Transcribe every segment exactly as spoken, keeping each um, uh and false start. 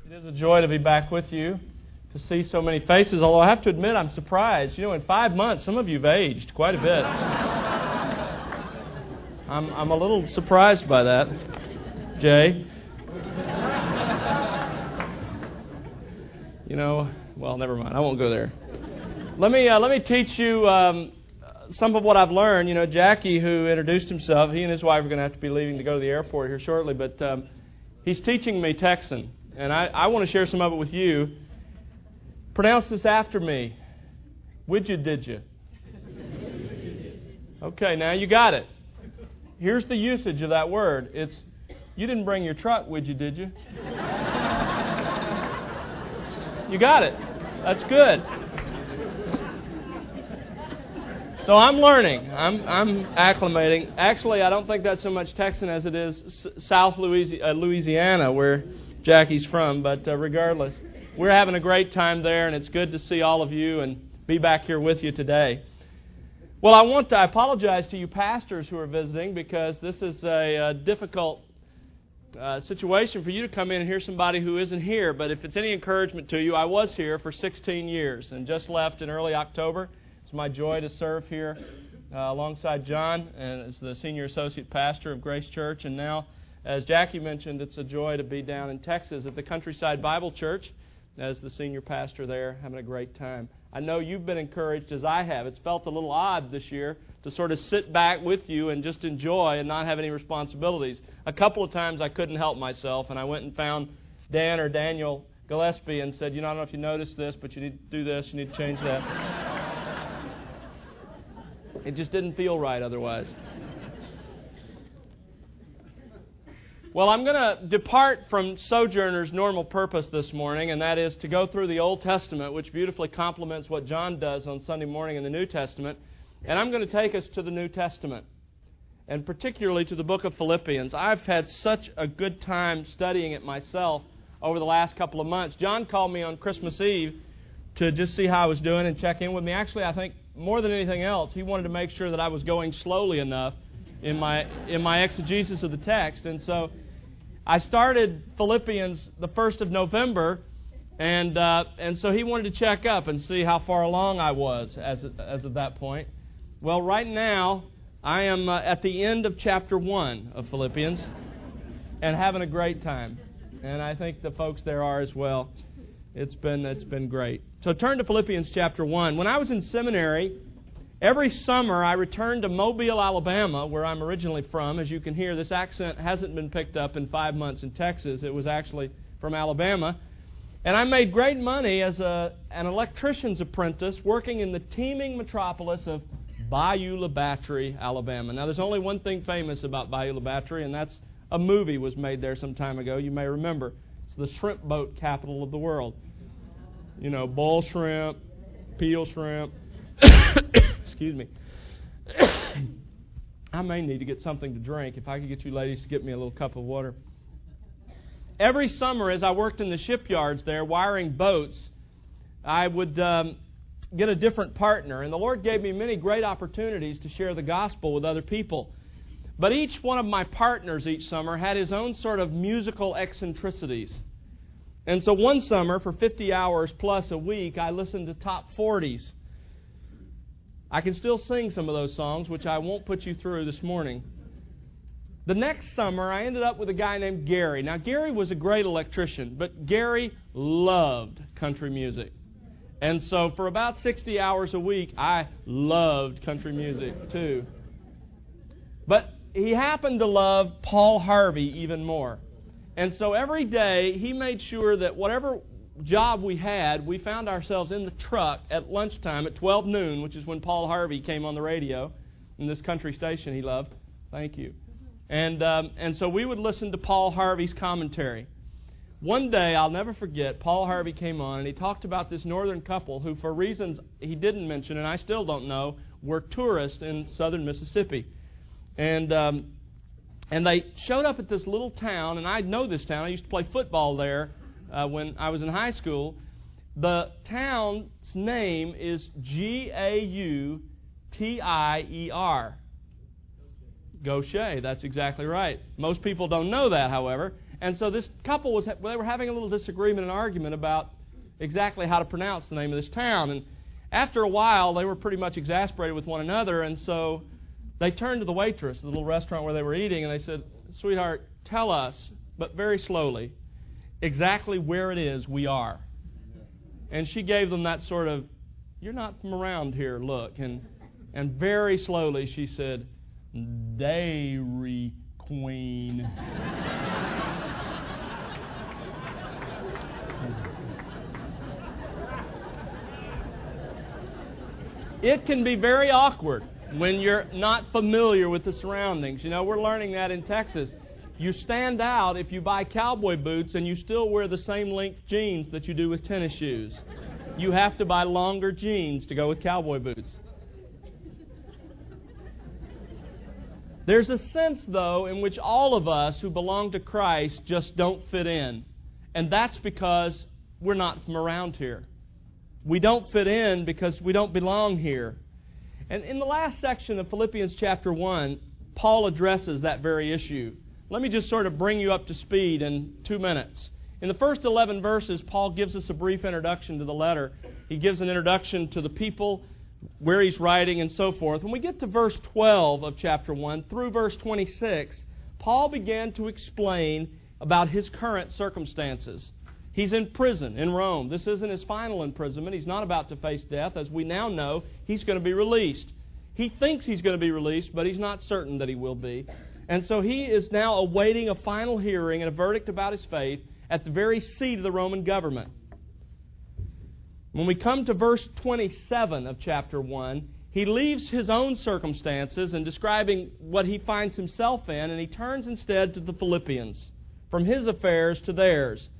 It is a joy to be back with you, to see so many faces, although I have to admit I'm surprised. You know, in five months, some of you have aged quite a bit. I'm, I'm a little surprised by that, Jay. You know, well, never mind. I won't go there. Let me, uh, let me teach you um, some of what I've learned. You know, Jackie, who introduced himself, he and his wife are going to have to be leaving to go to the airport here shortly, but um, he's teaching me Texan. And I, I want to share some of it with you. Pronounce this after me. Would you, did you? Okay, now you got it. Here's the usage of that word. It's, you didn't bring your truck, would you, did you? You got it. That's good. So I'm learning. I'm, I'm acclimating. Actually, I don't think that's so much Texan as it is S- South Louisiana, where Jackie's from, but uh, regardless, we're having a great time there, and it's good to see all of you and be back here with you today. Well, I want to I apologize to you pastors who are visiting, because this is a, a difficult uh, situation for you to come in and hear somebody who isn't here, but if it's any encouragement to you, I was here for sixteen years and just left in early October. It's my joy to serve here uh, alongside John and as the senior associate pastor of Grace Church, and now, as Jackie mentioned, it's a joy to be down in Texas at the Countryside Bible Church as the senior pastor there, having a great time. I know you've been encouraged as I have. It's felt a little odd this year to sort of sit back with you and just enjoy and not have any responsibilities. A couple of times I couldn't help myself, and I went and found Dan or Daniel Gillespie and said, you know, I don't know if you noticed this, but you need to do this, you need to change that. It just didn't feel right otherwise. Well, I'm going to depart from Sojourner's normal purpose this morning, and that is to go through the Old Testament, which beautifully complements what John does on Sunday morning in the New Testament. And I'm going to take us to the New Testament, and particularly to the book of Philippians. I've had such a good time studying it myself over the last couple of months. John called me on Christmas Eve to just see how I was doing and check in with me. Actually, I think more than anything else, he wanted to make sure that I was going slowly enough in my in my exegesis of the text. And so I started Philippians the first of November, and uh, and so he wanted to check up and see how far along I was as as of that point. Well, right now I am uh, at the end of chapter one of Philippians and having a great time, and I think the folks there are as well. It's been it's been great. So turn to Philippians chapter one. When I was in seminary, every summer I returned to Mobile, Alabama, where I'm originally from. As you can hear, this accent hasn't been picked up in five months in Texas. It was actually from Alabama. And I made great money as a, an electrician's apprentice working in the teeming metropolis of Bayou-La Battery, Alabama. Now, there's only one thing famous about Bayou-La Battery, and that's a movie was made there some time ago. You may remember. It's the shrimp boat capital of the world. You know, bull shrimp, peel shrimp. Excuse me. I may need to get something to drink. If I could get you ladies to get me a little cup of water. Every summer, as I worked in the shipyards there, wiring boats, I would um, get a different partner. And the Lord gave me many great opportunities to share the gospel with other people. But each one of my partners each summer had his own sort of musical eccentricities. And so one summer, for fifty hours plus a week, I listened to top forties. I can still sing some of those songs, which I won't put you through this morning. The next summer, I ended up with a guy named Gary. Now, Gary was a great electrician, but Gary loved country music. And so for about sixty hours a week, I loved country music too. But he happened to love Paul Harvey even more. And so every day, he made sure that whatever job we had, we found ourselves in the truck at lunchtime at twelve noon, which is when Paul Harvey came on the radio in this country station he loved. Thank you. And um, and so we would listen to Paul Harvey's commentary. One day, I'll never forget, Paul Harvey came on and he talked about this northern couple who, for reasons he didn't mention, and I still don't know, were tourists in southern Mississippi. And um, and they showed up at this little town, and I know this town. I used to play football there Uh, when I was in high school. The town's name is G A U T I E R. Gaucher, that's exactly right. Most people don't know that, however. And so this couple was, they were having a little disagreement and argument about exactly how to pronounce the name of this town. And after a while, they were pretty much exasperated with one another, and so they turned to the waitress at the little restaurant where they were eating, and they said, "Sweetheart, tell us, but very slowly, exactly where it is we are." And she gave them that sort of, "You're not from around here," look. And and very slowly she said, "Dairy Queen." It can be very awkward when you're not familiar with the surroundings. You know, we're learning that in Texas. You stand out if you buy cowboy boots and you still wear the same length jeans that you do with tennis shoes. You have to buy longer jeans to go with cowboy boots. There's a sense, though, in which all of us who belong to Christ just don't fit in. And that's because we're not from around here. We don't fit in because we don't belong here. And in the last section of Philippians chapter one, Paul addresses that very issue. Let me just sort of bring you up to speed in two minutes. In the first eleven verses, Paul gives us a brief introduction to the letter. He gives an introduction to the people, where he's writing, and so forth. When we get to verse twelve of chapter one through verse twenty-six, Paul began to explain about his current circumstances. He's in prison in Rome. This isn't his final imprisonment. He's not about to face death. As we now know, he's going to be released. He thinks he's going to be released, but he's not certain that he will be. And so he is now awaiting a final hearing and a verdict about his faith at the very seat of the Roman government. When we come to verse twenty-seven of chapter one, he leaves his own circumstances and describing what he finds himself in, and he turns instead to the Philippians, from his affairs to theirs.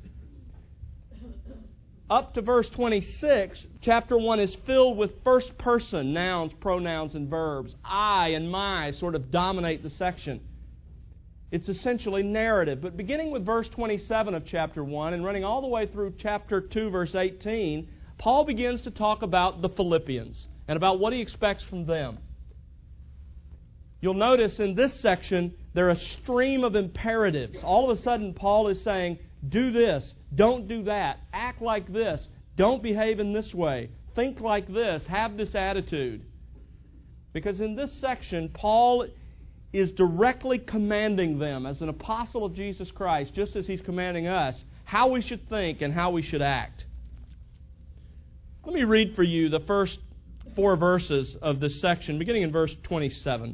Up to verse twenty-six, chapter one is filled with first-person nouns, pronouns, and verbs. I and my sort of dominate the section. It's essentially narrative. But beginning with verse twenty-seven of chapter one and running all the way through chapter two, verse eighteen, Paul begins to talk about the Philippians and about what he expects from them. You'll notice in this section, there are a stream of imperatives. All of a sudden, Paul is saying, do this, don't do that, act like this, don't behave in this way, think like this, have this attitude. Because in this section, Paul is directly commanding them as an apostle of Jesus Christ, just as he's commanding us, how we should think and how we should act. Let me read for you the first four verses of this section, beginning in verse twenty-seven.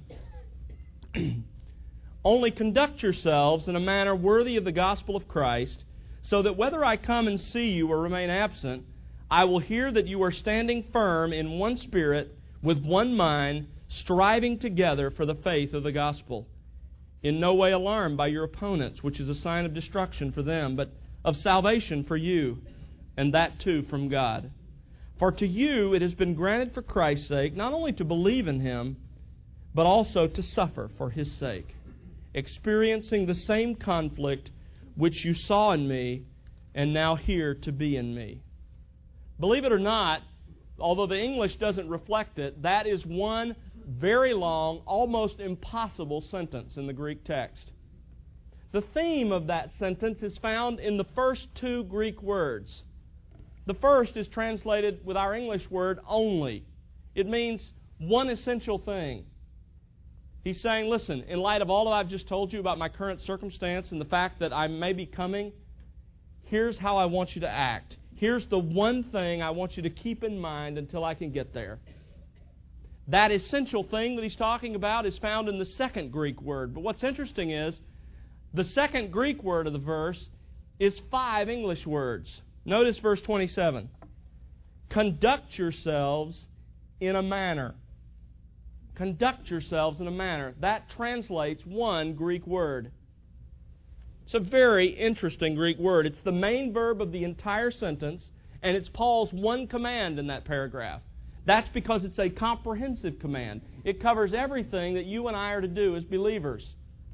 Only conduct yourselves in a manner worthy of the gospel of Christ, so that whether I come and see you or remain absent, I will hear that you are standing firm in one spirit, with one mind, striving together for the faith of the gospel, in no way alarmed by your opponents, which is a sign of destruction for them, but of salvation for you, and that too from God. For to you it has been granted for Christ's sake not only to believe in Him, but also to suffer for His sake, experiencing the same conflict which you saw in me and now hear to be in me. Believe it or not, although the English doesn't reflect it, that is one very long, almost impossible sentence in the Greek text. The theme of that sentence is found in the first two Greek words. The first is translated with our English word only. It means one essential thing. He's saying, listen, in light of all that I've just told you about my current circumstance and the fact that I may be coming, here's how I want you to act. Here's the one thing I want you to keep in mind until I can get there. That essential thing that he's talking about is found in the second Greek word. But what's interesting is, the second Greek word of the verse is five English words. Notice verse twenty-seven. Conduct yourselves in a manner. Conduct yourselves in a manner. That translates one Greek word. It's a very interesting Greek word. It's the main verb of the entire sentence, and it's Paul's one command in that paragraph. That's because it's a comprehensive command. It covers everything that you and I are to do as believers.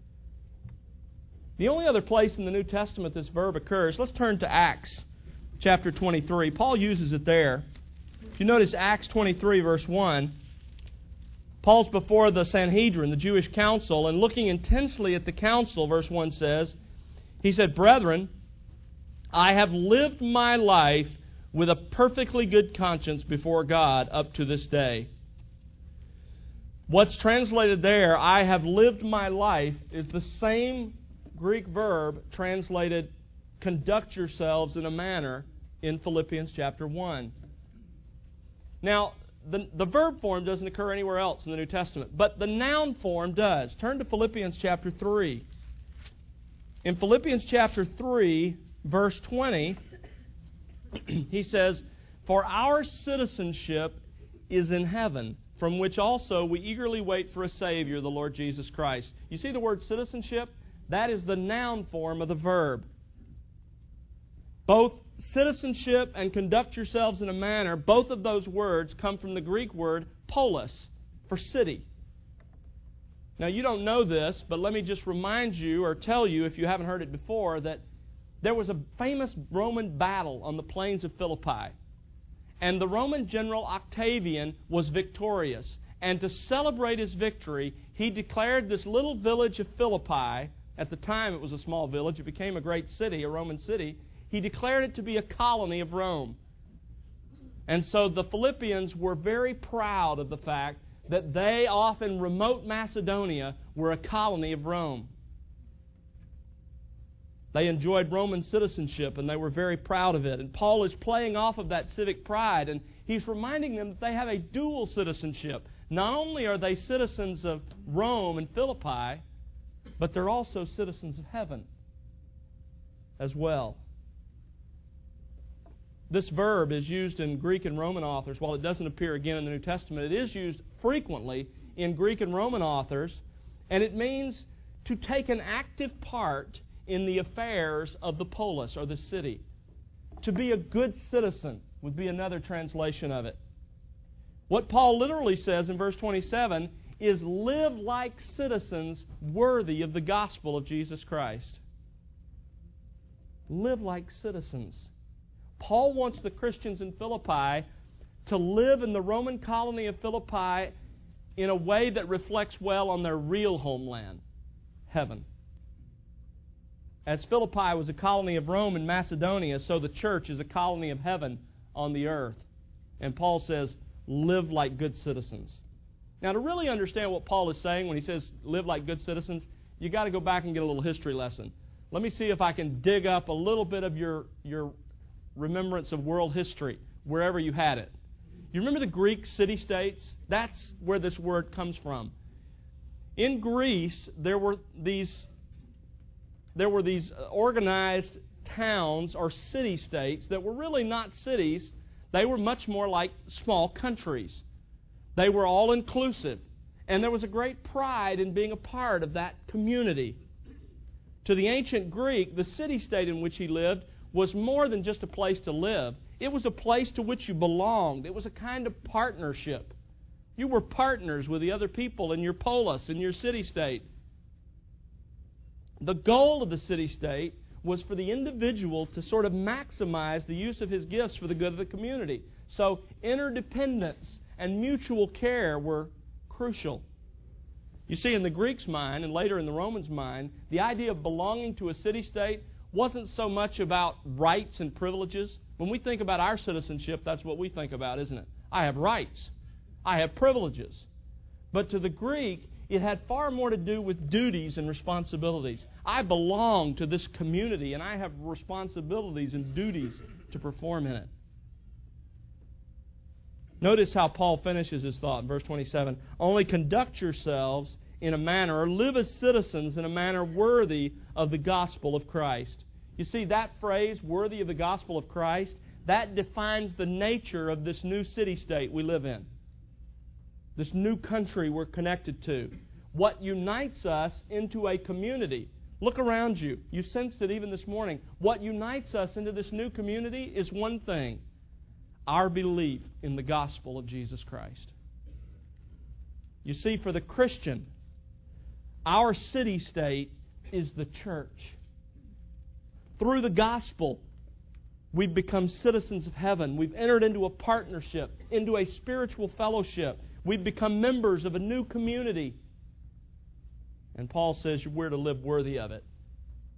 The only other place in the New Testament this verb occurs, let's turn to Acts chapter twenty-three. Paul uses it there. If you notice Acts twenty-three, verse one, Paul's before the Sanhedrin, the Jewish council, and looking intensely at the council, verse one says, He said, "Brethren, I have lived my life with a perfectly good conscience before God up to this day." What's translated there, "I have lived my life," is the same Greek verb translated, "conduct yourselves in a manner," in Philippians chapter one. Now, the, the verb form doesn't occur anywhere else in the New Testament, but the noun form does. Turn to Philippians chapter three. In Philippians chapter three, verse twenty, he says, "For our citizenship is in heaven, from which also we eagerly wait for a Savior, the Lord Jesus Christ." You see the word citizenship? That is the noun form of the verb. Both citizenship and conduct yourselves in a manner, both of those words come from the Greek word polis, for city. Now, you don't know this, but let me just remind you or tell you, if you haven't heard it before, that there was a famous Roman battle on the plains of Philippi. And the Roman general Octavian was victorious. And to celebrate his victory, he declared this little village of Philippi, at the time it was a small village, it became a great city, a Roman city, he declared it to be a colony of Rome. And so the Philippians were very proud of the fact that they, off in remote Macedonia, were a colony of Rome. They enjoyed Roman citizenship, and they were very proud of it. And Paul is playing off of that civic pride, and he's reminding them that they have a dual citizenship. Not only are they citizens of Rome and Philippi, but they're also citizens of heaven as well. This verb is used in Greek and Roman authors. While it doesn't appear again in the New Testament, it is used frequently in Greek and Roman authors, and it means to take an active part in the affairs of the polis, or the city. To be a good citizen would be another translation of it. What Paul literally says in verse twenty-seven is, live like citizens worthy of the gospel of Jesus Christ. Live like citizens. Paul wants the Christians in Philippi to live in the Roman colony of Philippi in a way that reflects well on their real homeland, heaven. As Philippi was a colony of Rome in Macedonia, so the church is a colony of heaven on the earth. And Paul says, live like good citizens. Now, to really understand what Paul is saying when he says live like good citizens, you've got to go back and get a little history lesson. Let me see if I can dig up a little bit of your, your remembrance of world history, wherever you had it. You remember the Greek city-states? That's where this word comes from. In Greece, there were these there were these organized towns or city-states that were really not cities. They were much more like small countries. They were all-inclusive. And there was a great pride in being a part of that community. To the ancient Greek, the city-state in which he lived was more than just a place to live. It was a place to which you belonged. It was a kind of partnership. You were partners with the other people in your polis, in your city-state. The goal of the city-state was for the individual to sort of maximize the use of his gifts for the good of the community. So interdependence and mutual care were crucial. You see, in the Greeks' mind, and later in the Romans' mind, the idea of belonging to a city-state wasn't so much about rights and privileges. When we think about our citizenship, that's what we think about, isn't it? I have rights. I have privileges. But to the Greek, it had far more to do with duties and responsibilities. I belong to this community, and I have responsibilities and duties to perform in it. Notice how Paul finishes his thought in verse twenty-seven. Only conduct yourselves in a manner, or live as citizens in a manner worthy of the gospel of Christ. You see, that phrase, worthy of the gospel of Christ, that defines the nature of this new city-state we live in. This new country we're connected to. What unites us into a community. Look around you. You sensed it even this morning. What unites us into this new community is one thing. Our belief in the gospel of Jesus Christ. You see, for the Christian, our city-state is the church. Through the gospel, we've become citizens of heaven. We've entered into a partnership, into a spiritual fellowship. We've become members of a new community. And Paul says we're to live worthy of it.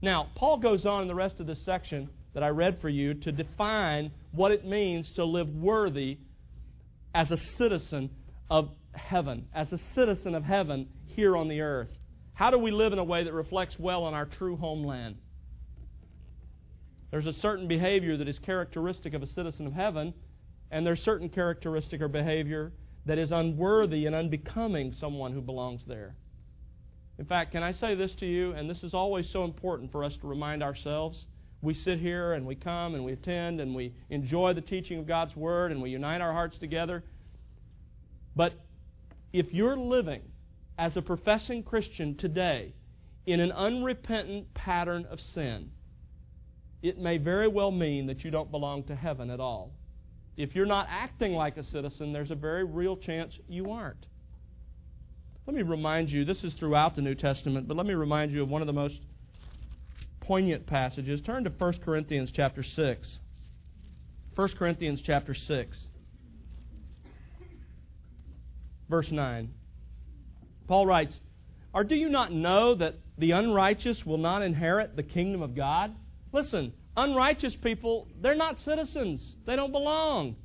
Now, Paul goes on in the rest of this section that I read for you to define what it means to live worthy as a citizen of heaven, as a citizen of heaven here on the earth. How do we live in a way that reflects well on our true homeland? There's a certain behavior that is characteristic of a citizen of heaven, and there's certain characteristic or behavior that is unworthy and unbecoming someone who belongs there. In fact, can I say this to you, and this is always so important for us to remind ourselves. We sit here and we come and we attend and we enjoy the teaching of God's Word and we unite our hearts together. But if you're living as a professing Christian today in an unrepentant pattern of sin, it may very well mean that you don't belong to heaven at all. If you're not acting like a citizen, there's a very real chance you aren't. Let me remind you, this is throughout the New Testament, but let me remind you of one of the most poignant passages. Turn to First Corinthians chapter six. First Corinthians chapter six. Verse nine. Paul writes, "Or do you not know that the unrighteous will not inherit the kingdom of God?" Listen, unrighteous people, they're not citizens. They don't belong.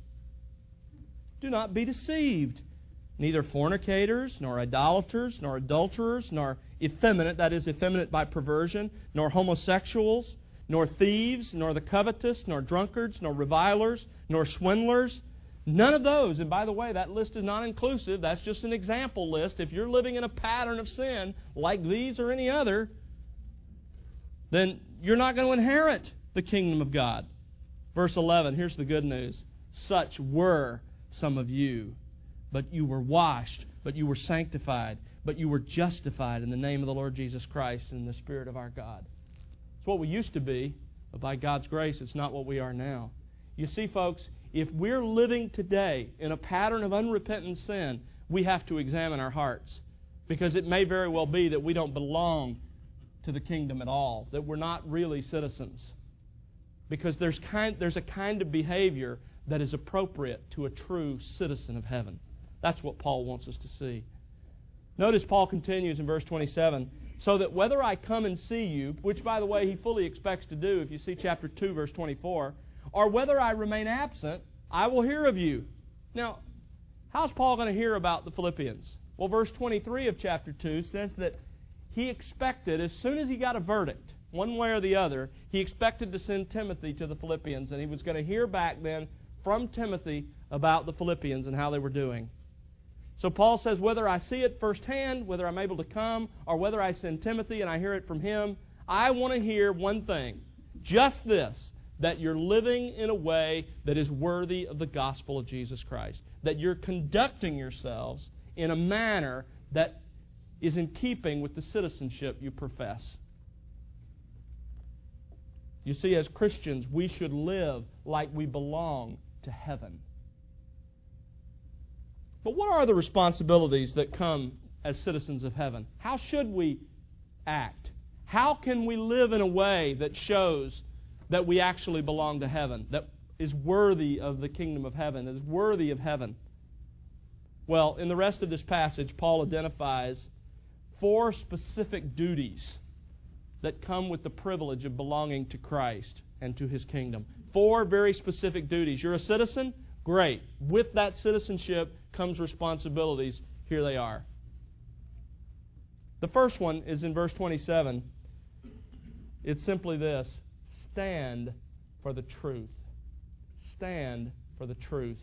Do not be deceived. Neither fornicators, nor idolaters, nor adulterers, nor effeminate, that is, effeminate by perversion, nor homosexuals, nor thieves, nor the covetous, nor drunkards, nor revilers, nor swindlers. None of those, and by the way, that list is not inclusive. That's just an example list. If you're living in a pattern of sin like these or any other, then you're not going to inherit the kingdom of God. Verse eleven, here's the good news. Such were some of you. But you were washed, but you were sanctified, but you were justified in the name of the Lord Jesus Christ and in the Spirit of our God. It's what we used to be, but by God's grace, it's not what we are now. You see, folks, if we're living today in a pattern of unrepentant sin, we have to examine our hearts. Because it may very well be that we don't belong to the kingdom at all, that we're not really citizens. Because there's kind, there's a kind of behavior that is appropriate to a true citizen of heaven. That's what Paul wants us to see. Notice Paul continues in verse twenty-seven, "So that whether I come and see you," which, by the way, he fully expects to do if you see chapter two, verse twenty-four, "or whether I remain absent, I will hear of you." Now, how's Paul going to hear about the Philippians? Well, verse twenty-three of chapter two says that he expected, as soon as he got a verdict, one way or the other, he expected to send Timothy to the Philippians, and he was going to hear back then from Timothy about the Philippians and how they were doing. So Paul says, whether I see it firsthand, whether I'm able to come, or whether I send Timothy and I hear it from him, I want to hear one thing, just this, that you're living in a way that is worthy of the gospel of Jesus Christ, that you're conducting yourselves in a manner that is in keeping with the citizenship you profess. You see, as Christians, we should live like we belong to heaven. But what are the responsibilities that come as citizens of heaven? How should we act? How can we live in a way that shows that we actually belong to heaven, that is worthy of the kingdom of heaven, that is worthy of heaven? Well, in the rest of this passage, Paul identifies four specific duties that come with the privilege of belonging to Christ and to His kingdom. Four very specific duties. You're a citizen? Great. With that citizenship comes responsibilities. Here they are. The first one is in verse twenty-seven. It's simply this: stand for the truth. Stand for the truth.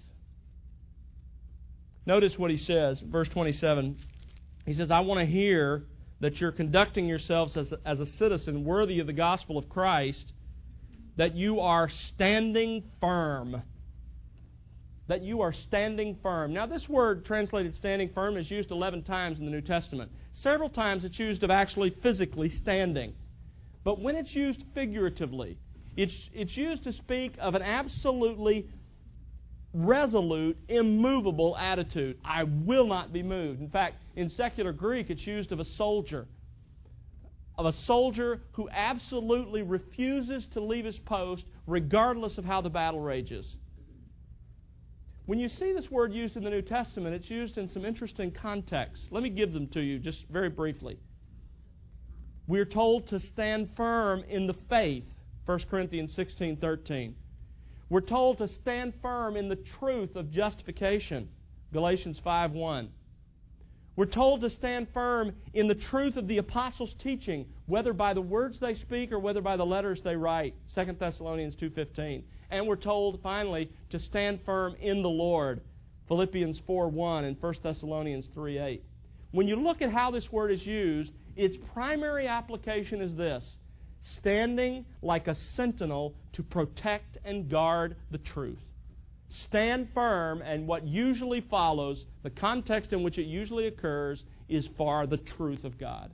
Notice what he says, verse twenty-seven. He says, I want to hear that you're conducting yourselves as a, as a citizen worthy of the gospel of Christ, that you are standing firm. That you are standing firm. Now, this word translated standing firm is used eleven times in the New Testament. Several times it's used of actually physically standing. But when it's used figuratively, it's, it's used to speak of an absolutely resolute, immovable attitude. I will not be moved. In fact, in secular Greek, it's used of a soldier. Of a soldier who absolutely refuses to leave his post regardless of how the battle rages. When you see this word used in the New Testament, it's used in some interesting contexts. Let me give them to you just very briefly. We're told to stand firm in the faith, First Corinthians sixteen thirteen. We're told to stand firm in the truth of justification, Galatians five one. We're told to stand firm in the truth of the apostles' teaching, whether by the words they speak or whether by the letters they write, Second Thessalonians two fifteen. And we're told, finally, to stand firm in the Lord, Philippians four one and First Thessalonians three eight. When you look at how this word is used, its primary application is this: standing like a sentinel to protect and guard the truth. Stand firm, and what usually follows, the context in which it usually occurs, is for the truth of God.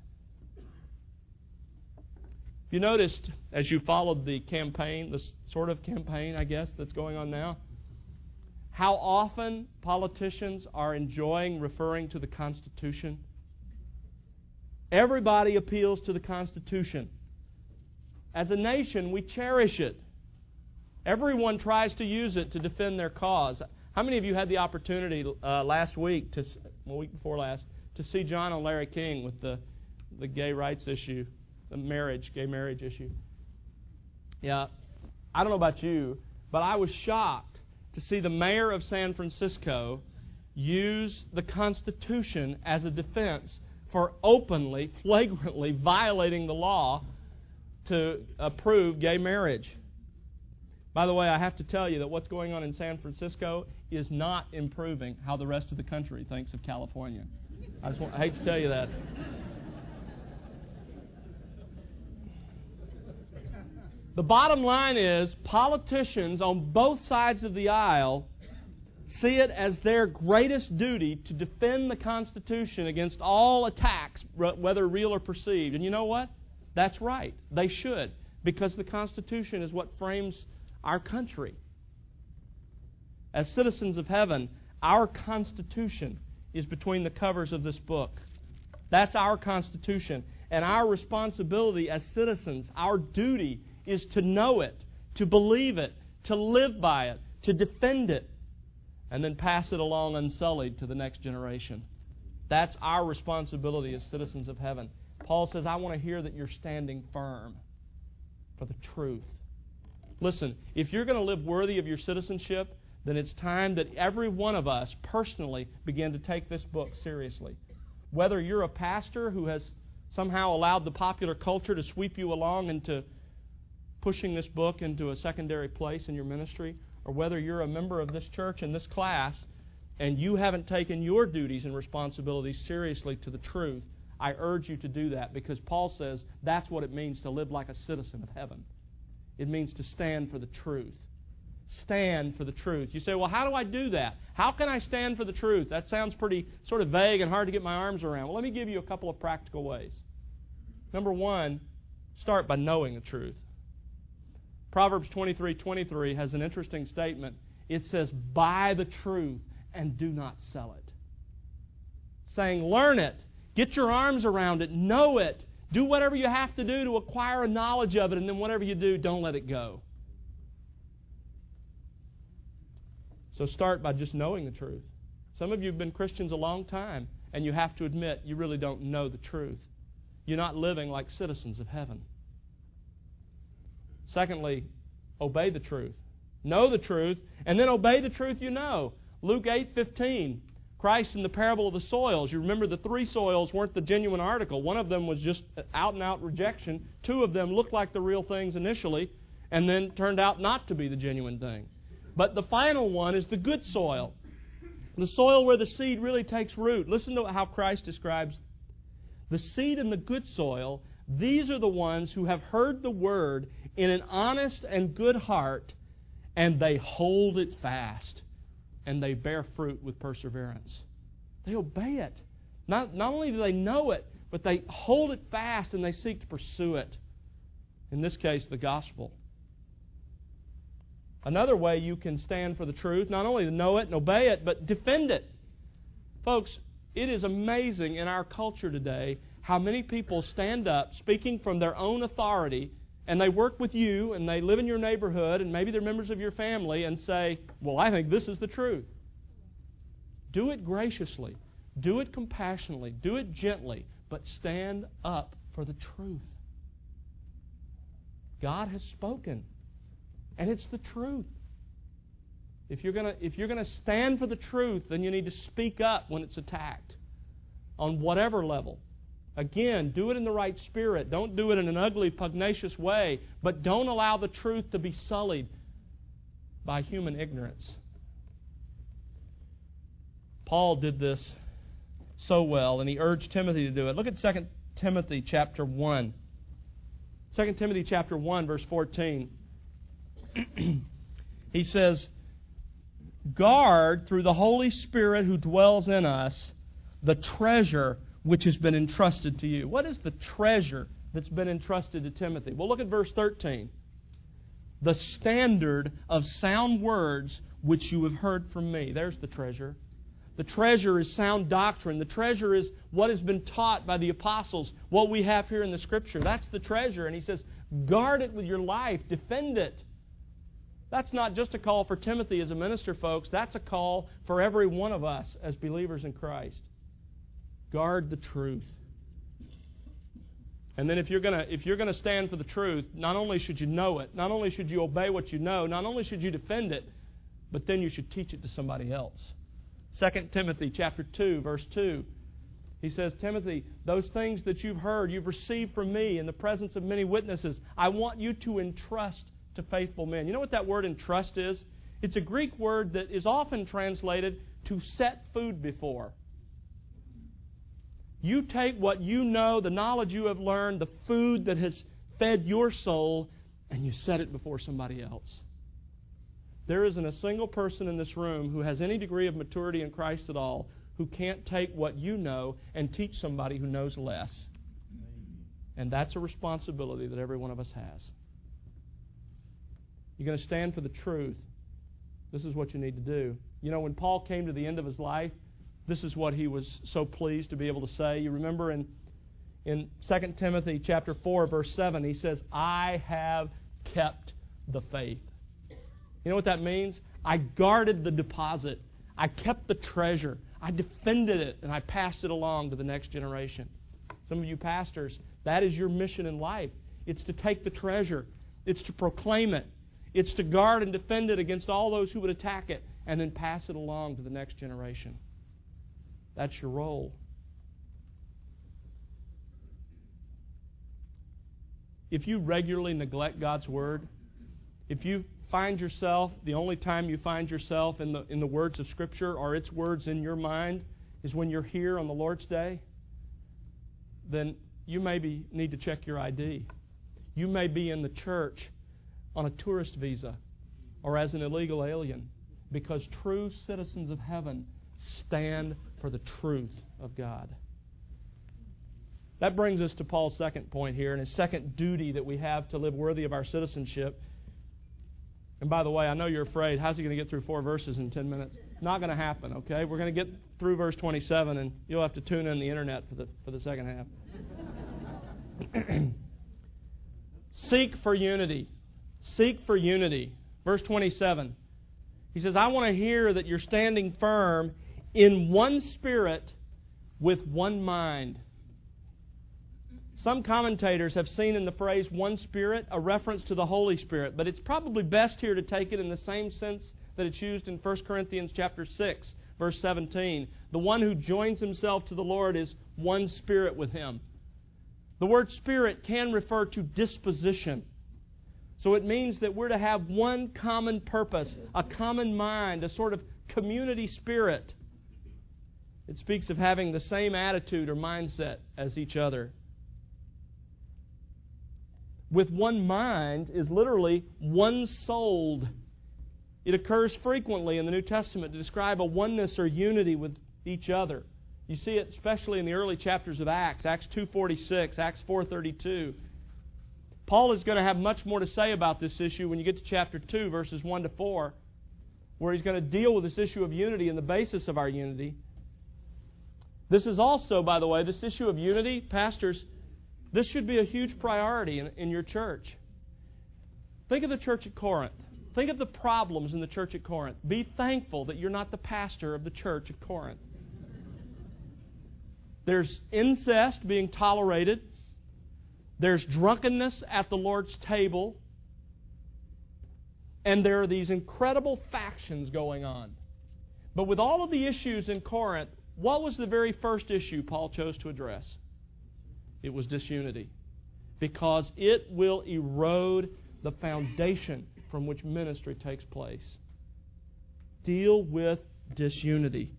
You noticed, as you followed the campaign, the sort of campaign, I guess, that's going on now, how often politicians are enjoying referring to the Constitution? Everybody appeals to the Constitution. As a nation, we cherish it. Everyone tries to use it to defend their cause. How many of you had the opportunity uh, last week, to, well, week before last, to see John and Larry King with the, the gay rights issue, the marriage, gay marriage issue? Yeah, I don't know about you, but I was shocked to see the mayor of San Francisco use the Constitution as a defense for openly, flagrantly violating the law to approve gay marriage. By the way, I have to tell you that what's going on in San Francisco is not improving how the rest of the country thinks of California. I, just want, I hate to tell you that. The bottom line is, politicians on both sides of the aisle see it as their greatest duty to defend the Constitution against all attacks, whether real or perceived. And you know what? That's right. They should, because the Constitution is what frames our country. As citizens of heaven, our Constitution is between the covers of this book. That's our Constitution. And our responsibility as citizens, our duty, is to know it, to believe it, to live by it, to defend it, and then pass it along unsullied to the next generation. That's our responsibility as citizens of heaven. Paul says, I want to hear that you're standing firm for the truth. Listen, if you're going to live worthy of your citizenship, then it's time that every one of us personally begin to take this book seriously. Whether you're a pastor who has somehow allowed the popular culture to sweep you along into pushing this book into a secondary place in your ministry, or whether you're a member of this church and this class and you haven't taken your duties and responsibilities seriously to the truth, I urge you to do that, because Paul says that's what it means to live like a citizen of heaven. It means to stand for the truth. Stand for the truth. You say, well, how do I do that? How can I stand for the truth? That sounds pretty sort of vague and hard to get my arms around. Well, let me give you a couple of practical ways. Number one, start by knowing the truth. Proverbs twenty-three twenty-three has an interesting statement. It says, buy the truth and do not sell it. Saying, learn it. Get your arms around it. Know it. Do whatever you have to do to acquire a knowledge of it, and then whatever you do, don't let it go. So start by just knowing the truth. Some of you have been Christians a long time, and you have to admit you really don't know the truth. You're not living like citizens of heaven. Secondly, obey the truth. Know the truth, and then obey the truth you know. Luke eight fifteen, Christ in the parable of the soils. You remember the three soils weren't the genuine article. One of them was just out-and-out rejection. Two of them looked like the real things initially, and then turned out not to be the genuine thing. But the final one is the good soil. The soil where the seed really takes root. Listen to how Christ describes the seed in the good soil. These are the ones who have heard the word in an honest and good heart, and they hold it fast, and they bear fruit with perseverance. They obey it. Not, not only do they know it, but they hold it fast and they seek to pursue it. In this case, the gospel. Another way you can stand for the truth, not only to know it and obey it, but defend it. Folks, it is amazing in our culture today how many people stand up speaking from their own authority, and they work with you, and they live in your neighborhood, and maybe they're members of your family, and say, well, I think this is the truth. Do it graciously. Do it compassionately. Do it gently. But stand up for the truth. God has spoken, and it's the truth. If you're gonna if you're gonna stand for the truth, then you need to speak up when it's attacked, on whatever level. Again, do it in the right spirit. Don't do it in an ugly, pugnacious way, but don't allow the truth to be sullied by human ignorance. Paul did this so well, and he urged Timothy to do it. Look at Second Timothy chapter one. Second Timothy chapter one, verse fourteen. He says, "Guard through the Holy Spirit who dwells in us the treasure which has been entrusted to you." What is the treasure that's been entrusted to Timothy? Well, look at verse thirteen. "The standard of sound words which you have heard from me." There's the treasure. The treasure is sound doctrine. The treasure is what has been taught by the apostles, what we have here in the Scripture. That's the treasure. And he says, guard it with your life. Defend it. That's not just a call for Timothy as a minister, folks. That's a call for every one of us as believers in Christ. Guard the truth. And then if you're going to if you're going to stand for the truth, not only should you know it, not only should you obey what you know, not only should you defend it, but then you should teach it to somebody else. Second Timothy chapter two, verse two. He says, "Timothy, those things that you've heard, you've received from me in the presence of many witnesses, I want you to entrust to faithful men." You know what that word entrust is? It's a Greek word that is often translated to set food before. You take what you know, the knowledge you have learned, the food that has fed your soul, and you set it before somebody else. There isn't a single person in this room who has any degree of maturity in Christ at all who can't take what you know and teach somebody who knows less. And that's a responsibility that every one of us has. You're going to stand for the truth. This is what you need to do. You know, when Paul came to the end of his life, this is what he was so pleased to be able to say. You remember in, in Second Timothy chapter four, verse seven, he says, "I have kept the faith." You know what that means? I guarded the deposit. I kept the treasure. I defended it, and I passed it along to the next generation. Some of you pastors, that is your mission in life. It's to take the treasure. It's to proclaim it. It's to guard and defend it against all those who would attack it, and then pass it along to the next generation. That's your role. If you regularly neglect God's Word, if you find yourself, the only time you find yourself in the in the words of Scripture or its words in your mind is when you're here on the Lord's Day, then you maybe need to check your I D. You may be in the church on a tourist visa or as an illegal alien, because true citizens of heaven stand for the truth of God. That brings us to Paul's second point here, and his second duty that we have to live worthy of our citizenship. And by the way, I know you're afraid. How's he going to get through four verses in ten minutes? Not going to happen, okay? We're going to get through verse twenty-seven, and you'll have to tune in the internet for the for the second half. Seek for unity. Seek for unity. Verse twenty-seven. He says, "I want to hear that you're standing firm in one spirit with one mind." Some commentators have seen in the phrase "one Spirit" a reference to the Holy Spirit, but it's probably best here to take it in the same sense that it's used in First Corinthians chapter six, verse seventeen. The one who joins himself to the Lord is one spirit with Him. The word spirit can refer to disposition. So it means that we're to have one common purpose, a common mind, a sort of community spirit. It speaks of having the same attitude or mindset as each other. With one mind is literally one-souled. It occurs frequently in the New Testament to describe a oneness or unity with each other. You see it especially in the early chapters of Acts, Acts two forty-six, Acts four thirty-two. Paul is going to have much more to say about this issue when you get to chapter two, verses one to four, where he's going to deal with this issue of unity and the basis of our unity. This is also, by the way, this issue of unity, pastors, this should be a huge priority in, in your church. Think of the church at Corinth. Think of the problems in the church at Corinth. Be thankful that you're not the pastor of the church of Corinth. There's incest being tolerated. There's drunkenness at the Lord's table. And there are these incredible factions going on. But with all of the issues in Corinth, what was the very first issue Paul chose to address? It was disunity. Because it will erode the foundation from which ministry takes place. Deal with disunity.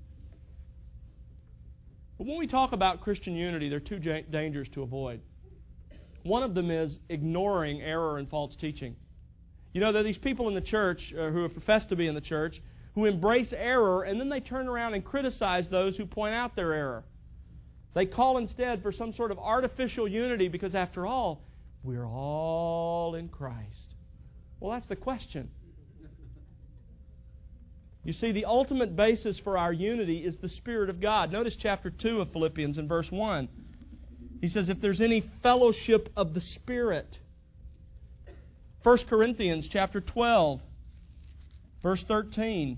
But when we talk about Christian unity, there are two dangers to avoid. One of them is ignoring error and false teaching. You know, there are these people in the church uh, who profess to be in the church who embrace error, and then they turn around and criticize those who point out their error. They call instead for some sort of artificial unity because, after all, we're all in Christ. Well, that's the question. You see, the ultimate basis for our unity is the Spirit of God. Notice chapter two of Philippians in verse one. He says, if there's any fellowship of the Spirit. First Corinthians chapter twelve, verse thirteen.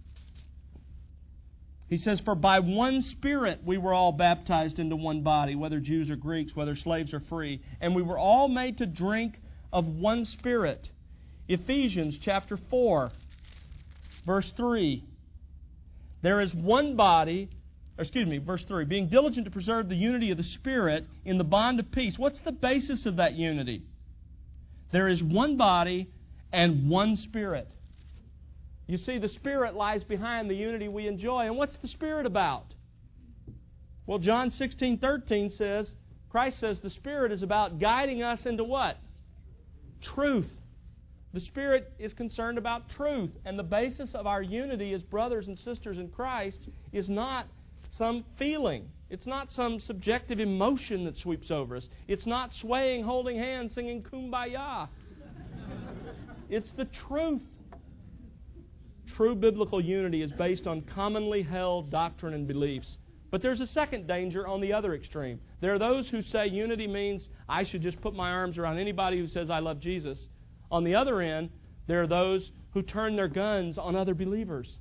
He says, for by one Spirit we were all baptized into one body, whether Jews or Greeks, whether slaves or free, and we were all made to drink of one Spirit. Ephesians chapter four, verse three. There is one body, or excuse me, verse three, being diligent to preserve the unity of the Spirit in the bond of peace. What's the basis of that unity? There is one body and one Spirit. You see, the Spirit lies behind the unity we enjoy. And what's the Spirit about? Well, John sixteen thirteen says, Christ says the Spirit is about guiding us into what? Truth. The Spirit is concerned about truth. And the basis of our unity as brothers and sisters in Christ is not some feeling. It's not some subjective emotion that sweeps over us. It's not swaying, holding hands, singing Kumbaya. It's the truth. True biblical unity is based on commonly held doctrine and beliefs. But there's a second danger on the other extreme. There are those who say unity means I should just put my arms around anybody who says I love Jesus. On the other end, there are those who turn their guns on other believers.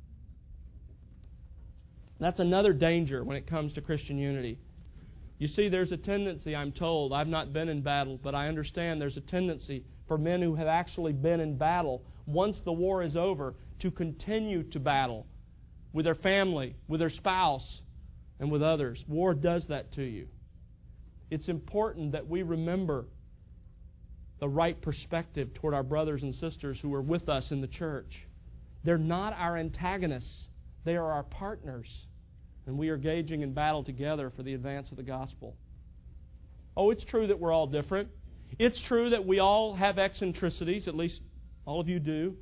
That's another danger when it comes to Christian unity. You see, there's a tendency, I'm told, I've not been in battle, but I understand there's a tendency for men who have actually been in battle, once the war is over, to continue to battle with their family, with their spouse, and with others. War does that to you. It's important that we remember the right perspective toward our brothers and sisters who are with us in the church. They're not our antagonists. They are our partners. And we are engaging in battle together for the advance of the gospel. Oh, it's true that we're all different. It's true that we all have eccentricities, at least all of you do.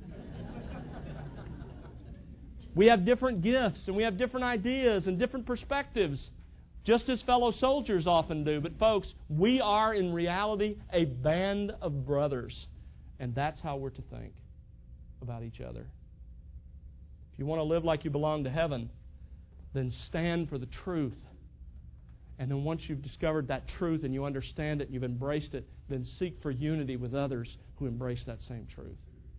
We have different gifts, and we have different ideas and different perspectives, just as fellow soldiers often do. But folks, we are in reality a band of brothers, and that's how we're to think about each other. If you want to live like you belong to heaven, then stand for the truth. And then once you've discovered that truth and you understand it and you've embraced it, then seek for unity with others who embrace that same truth.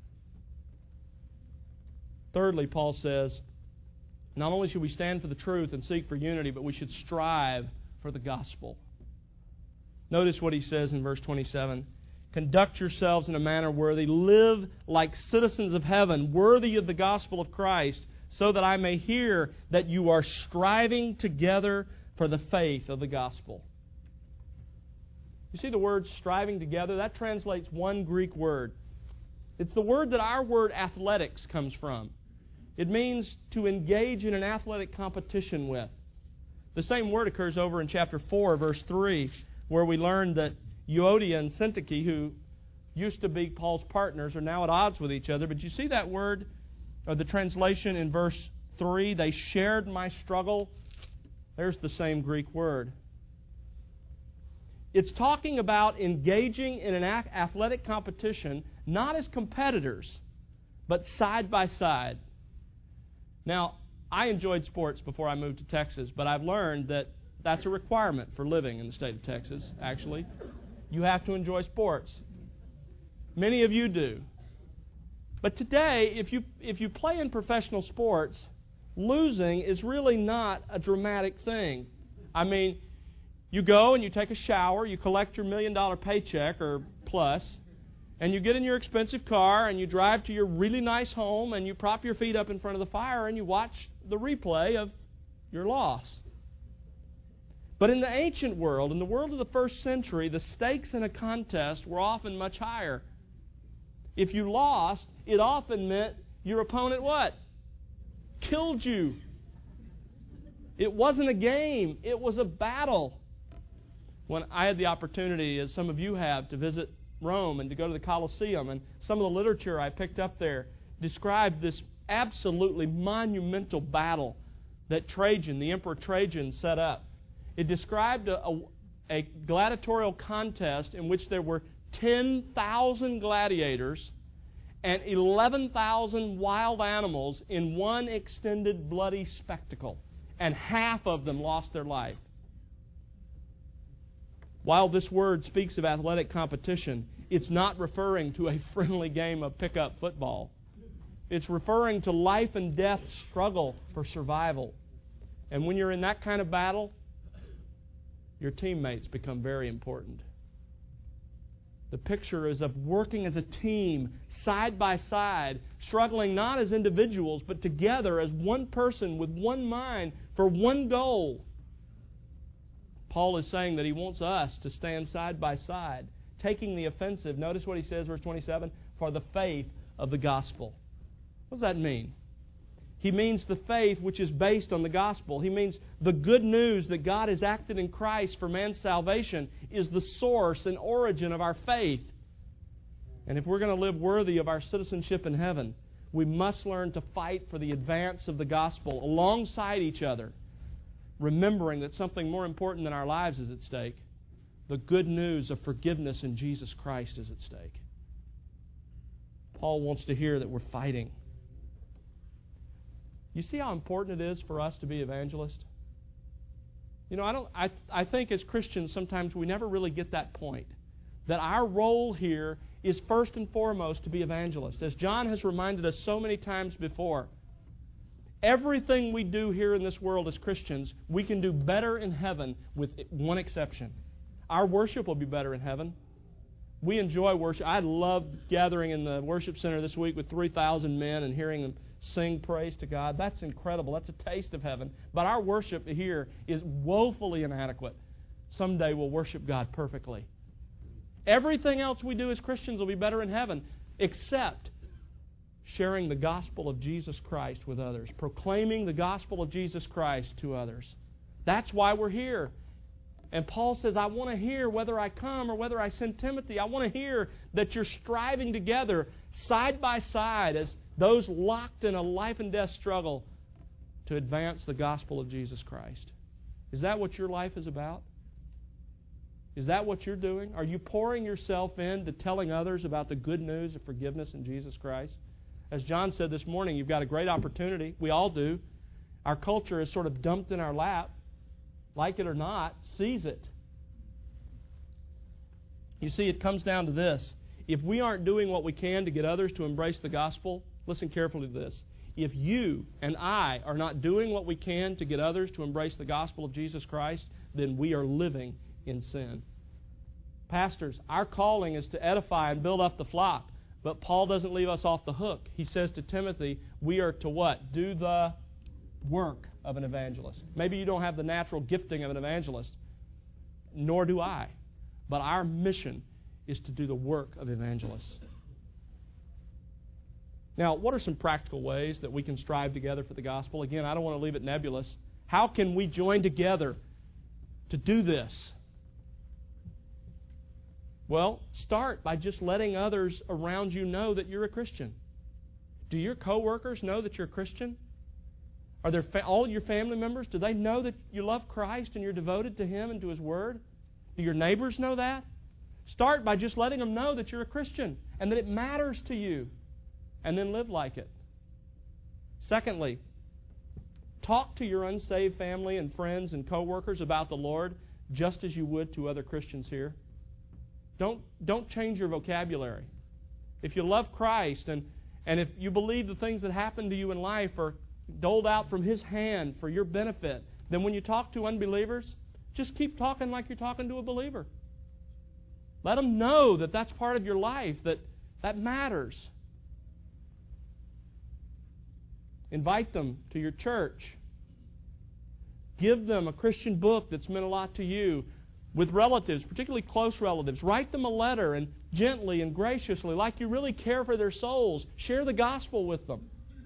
Thirdly, Paul says, not only should we stand for the truth and seek for unity, but we should strive for the gospel. Notice what he says in verse twenty-seven. Conduct yourselves in a manner worthy. Live like citizens of heaven, worthy of the gospel of Christ, so that I may hear that you are striving together for the faith of the gospel. You see the word striving together? That translates one Greek word. It's the word that our word athletics comes from. It means to engage in an athletic competition with. The same word occurs over in chapter four, verse three, where we learn that Euodia and Syntyche, who used to be Paul's partners, are now at odds with each other. But you see that word, or the translation in verse three, they shared my struggle. There's the same Greek word. It's talking about engaging in an athletic competition, not as competitors, but side by side. Now, I enjoyed sports before I moved to Texas, but I've learned that that's a requirement for living in the state of Texas, actually. You have to enjoy sports. Many of you do. But today, if you if you play in professional sports, losing is really not a dramatic thing. I mean, You go and you take a shower, you collect your million dollar paycheck or plus, and you get in your expensive car and you drive to your really nice home and you prop your feet up in front of the fire and you watch the replay of your loss. But in the ancient world, in the world of the first century, the stakes in a contest were often much higher. If you lost, it often meant your opponent what? Killed you. It wasn't a game. It was a battle. When I had the opportunity, as some of you have, to visit Rome and to go to the Colosseum, and some of the literature I picked up there described this absolutely monumental battle that Trajan, the Emperor Trajan, set up. It described a, a, a gladiatorial contest in which there were ten thousand gladiators and eleven thousand wild animals in one extended bloody spectacle, and half of them lost their life. While this word speaks of athletic competition, it's not referring to a friendly game of pickup football. It's referring to life and death struggle for survival. And when you're in that kind of battle, your teammates become very important. The picture is of working as a team, side by side, struggling not as individuals, but together as one person with one mind for one goal. Paul is saying that he wants us to stand side by side, taking the offensive. Notice what he says, verse twenty-seven, for the faith of the gospel. What does that mean? He means the faith which is based on the gospel. He means the good news that God has acted in Christ for man's salvation is the source and origin of our faith. And if we're going to live worthy of our citizenship in heaven, we must learn to fight for the advance of the gospel alongside each other, remembering that something more important than our lives is at stake. The good news of forgiveness in Jesus Christ is at stake. Paul wants to hear that we're fighting. You see how important it is for us to be evangelists? You know, I don't. I I think as Christians sometimes we never really get that point, that our role here is first and foremost to be evangelists. As John has reminded us so many times before, everything we do here in this world as Christians, we can do better in heaven with one exception. Our worship will be better in heaven. We enjoy worship. I love gathering in the worship center this week with three thousand men and hearing them sing praise to God. That's incredible. That's a taste of heaven. But our worship here is woefully inadequate. Someday we'll worship God perfectly. Everything else we do as Christians will be better in heaven, except sharing the gospel of Jesus Christ with others, proclaiming the gospel of Jesus Christ to others. That's why we're here. And Paul says, I want to hear whether I come or whether I send Timothy. I want to hear that you're striving together, side by side, as those locked in a life and death struggle to advance the gospel of Jesus Christ. Is that what your life is about? Is that what you're doing? Are you pouring yourself into telling others about the good news of forgiveness in Jesus Christ? As John said this morning, you've got a great opportunity. We all do. Our culture is sort of dumped in our lap. Like it or not, seize it. You see, it comes down to this. If we aren't doing what we can to get others to embrace the gospel, listen carefully to this. If you and I are not doing what we can to get others to embrace the gospel of Jesus Christ, then we are living in sin. Pastors, our calling is to edify and build up the flock, but Paul doesn't leave us off the hook. He says to Timothy, we are to what? Do the work of an evangelist. Maybe you don't have the natural gifting of an evangelist, nor do I. But our mission is to do the work of evangelists. Now, what are some practical ways that we can strive together for the gospel? Again, I don't want to leave it nebulous. How can we join together to do this? Well, start by just letting others around you know that you're a Christian. Do your coworkers know that you're a Christian? Are there fa- all your family members, do they know that you love Christ and you're devoted to Him and to His Word? Do your neighbors know that? Start by just letting them know that you're a Christian and that it matters to you, and then live like it. Secondly, talk to your unsaved family and friends and coworkers about the Lord just as you would to other Christians here. Don't, don't change your vocabulary. If you love Christ and, and if you believe the things that happen to you in life are doled out from His hand for your benefit, then when you talk to unbelievers, just keep talking like you're talking to a believer. Let them know that that's part of your life, that that matters. Invite them to your church. Give them a Christian book that's meant a lot to you. With relatives, particularly close relatives, write them a letter and gently and graciously, like you really care for their souls, share the gospel with them.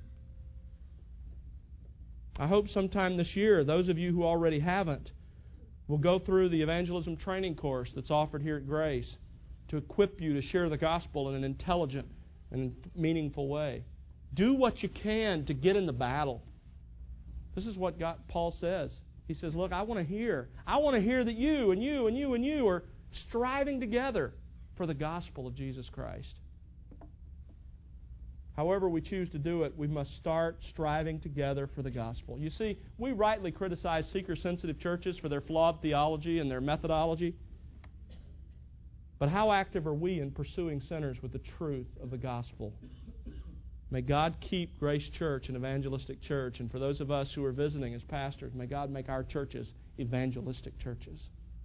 I hope sometime this year, those of you who already haven't, will go through the evangelism training course that's offered here at Grace to equip you to share the gospel in an intelligent and meaningful way. Do what you can to get in the battle. This is what God, Paul says. He says, look, I want to hear. I want to hear that you and you and you and you are striving together for the gospel of Jesus Christ. However we choose to do it, we must start striving together for the gospel. You see, we rightly criticize seeker-sensitive churches for their flawed theology and their methodology. But how active are we in pursuing sinners with the truth of the gospel? May God keep Grace Church an evangelistic church. And for those of us who are visiting as pastors, may God make our churches evangelistic churches.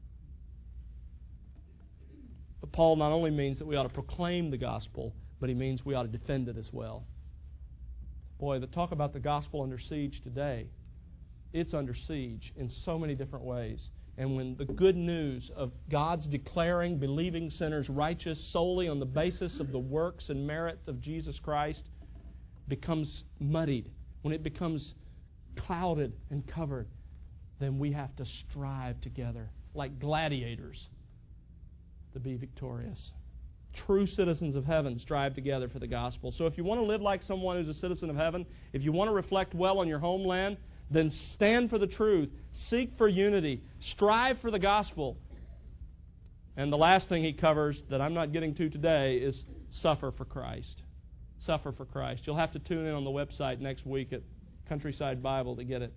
But Paul not only means that we ought to proclaim the gospel, but he means we ought to defend it as well. Boy, the talk about the gospel under siege today, it's under siege in so many different ways. And when the good news of God's declaring believing sinners righteous solely on the basis of the works and merit of Jesus Christ becomes muddied, when it becomes clouded and covered, then we have to strive together like gladiators to be victorious. True citizens of heaven strive together for the gospel. So if you want to live like someone who's a citizen of heaven, if you want to reflect well on your homeland, then stand for the truth, seek for unity, strive for the gospel. And the last thing he covers that I'm not getting to today is suffer for Christ. Suffer for Christ. You'll have to tune in on the website next week at Countryside Bible to get it.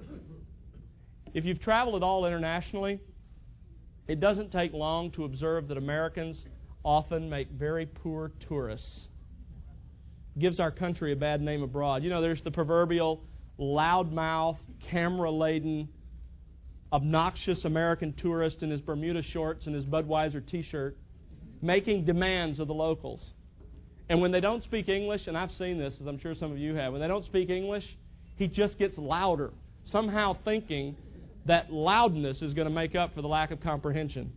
If you've traveled at all internationally, it doesn't take long to observe that Americans often make very poor tourists. It gives our country a bad name abroad. You know, there's the proverbial loudmouth, camera-laden, obnoxious American tourist in his Bermuda shorts and his Budweiser T-shirt making demands of the locals. And when they don't speak English, and I've seen this, as I'm sure some of you have, when they don't speak English, he just gets louder, somehow thinking that loudness is going to make up for the lack of comprehension.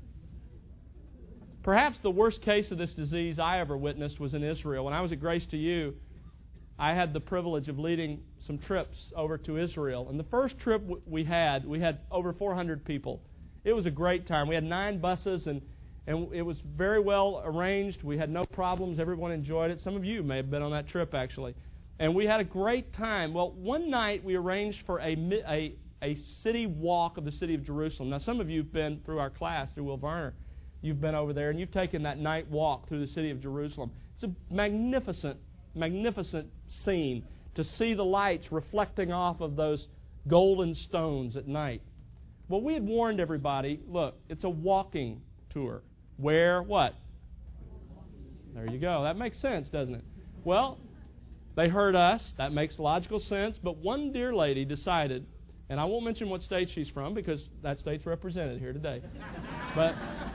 Perhaps the worst case of this disease I ever witnessed was in Israel. When I was at Grace to You, I had the privilege of leading some trips over to Israel. And the first trip we had, we had over four hundred people. It was a great time. We had nine buses, and, and it was very well arranged. We had no problems. Everyone enjoyed it. Some of you may have been on that trip, actually. And we had a great time. Well, one night we arranged for a, a, a city walk of the city of Jerusalem. Now, some of you have been through our class, through Will Varner. You've been over there, and you've taken that night walk through the city of Jerusalem. It's a magnificent, magnificent scene to see the lights reflecting off of those golden stones at night. Well, we had warned everybody, look, it's a walking tour. Where, what? There you go. That makes sense, doesn't it? Well, they heard us. That makes logical sense. But one dear lady decided, and I won't mention what state she's from because that state's represented here today. But...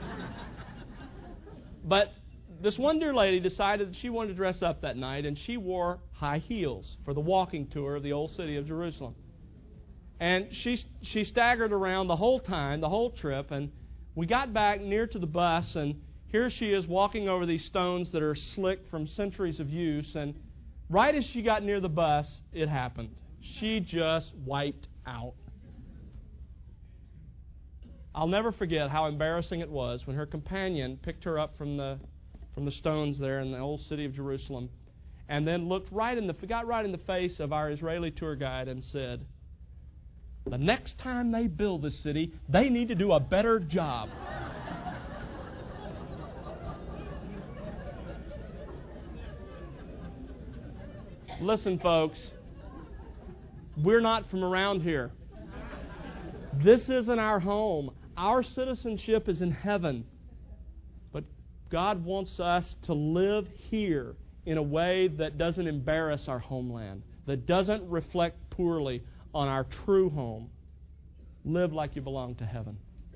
But this one dear lady decided that she wanted to dress up that night, and she wore high heels for the walking tour of the old city of Jerusalem. And she she staggered around the whole time, the whole trip, and we got back near to the bus, and here she is walking over these stones that are slick from centuries of use, and right as she got near the bus, it happened. She just wiped out. I'll never forget how embarrassing it was when her companion picked her up from the from the stones there in the old city of Jerusalem, and then looked right in the got right in the face of our Israeli tour guide and said, "The next time they build this city, they need to do a better job." Listen, folks, we're not from around here. This isn't our home. Our citizenship is in heaven. But God wants us to live here in a way that doesn't embarrass our homeland, that doesn't reflect poorly on our true home. Live like you belong to heaven.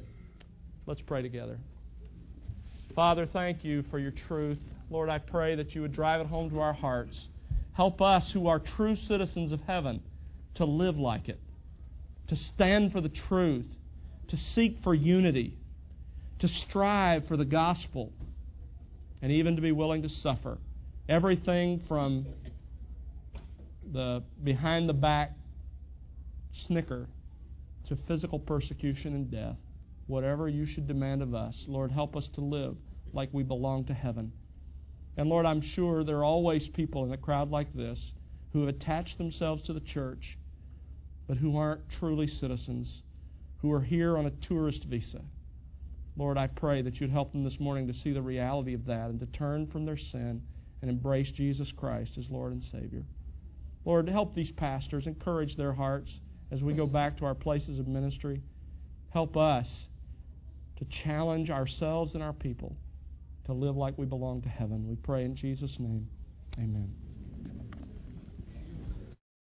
Let's pray together. Father, thank you for your truth. Lord, I pray that you would drive it home to our hearts. Help us who are true citizens of heaven to live like it, to stand for the truth, to seek for unity, to strive for the gospel, and even to be willing to suffer. Everything from the behind-the-back snicker to physical persecution and death. Whatever you should demand of us, Lord, help us to live like we belong to heaven. And Lord, I'm sure there are always people in a crowd like this who have attached themselves to the church, but who aren't truly citizens, who are here on a tourist visa. Lord, I pray that you'd help them this morning to see the reality of that and to turn from their sin and embrace Jesus Christ as Lord and Savior. Lord, help these pastors, encourage their hearts as we go back to our places of ministry. Help us to challenge ourselves and our people to live like we belong to heaven. We pray in Jesus' name. Amen.